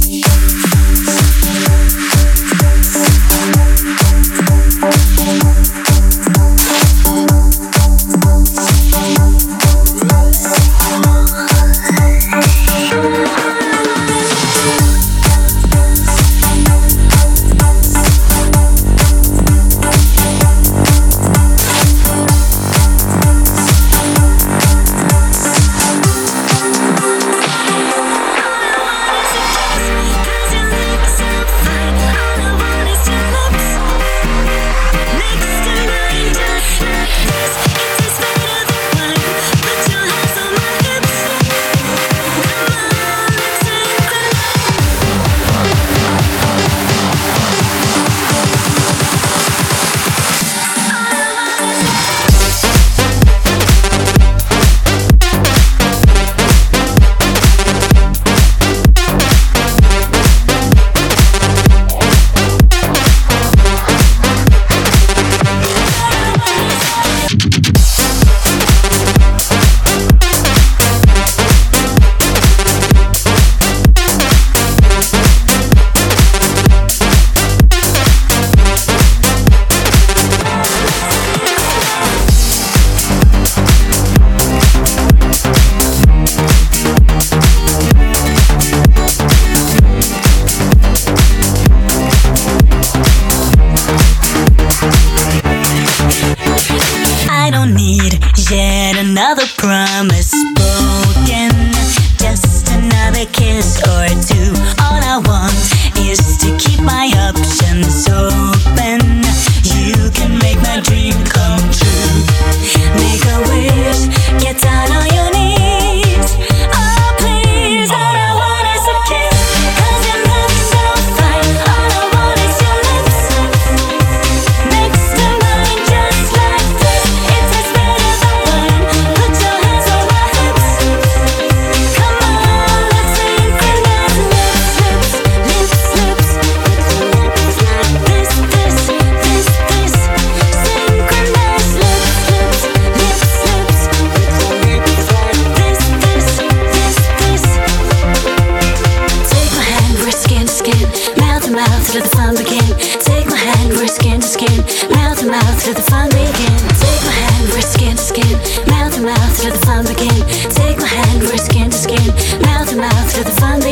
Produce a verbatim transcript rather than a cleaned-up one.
another promise spoken, just another kiss or two. All I want is to keep my options open. You can make my dream come true. Make a wish, get down on your knees. Oh please, all I want is a kiss, 'cause you look so fine. All I want is your lips next to mine, just like this. It tastes better than wine. Put your hands on my hips. Come on, let's synchronize. Lips, lips, lips, lips. Put your lips like this, this, this, this. Synchronize. Lips, lips, lips, lips. Put your lips like this, this, this, this. Take my hand, we're skin to skin, mouth to mouth, let the fun begin. Take my hand, we're skin to skin, mouth to mouth, let the fun begin. Take my hand, we're skin to skin, mouth to mouth, let the fun begin. Take my hand, we're skin to skin, mouth to mouth, let the fun begin.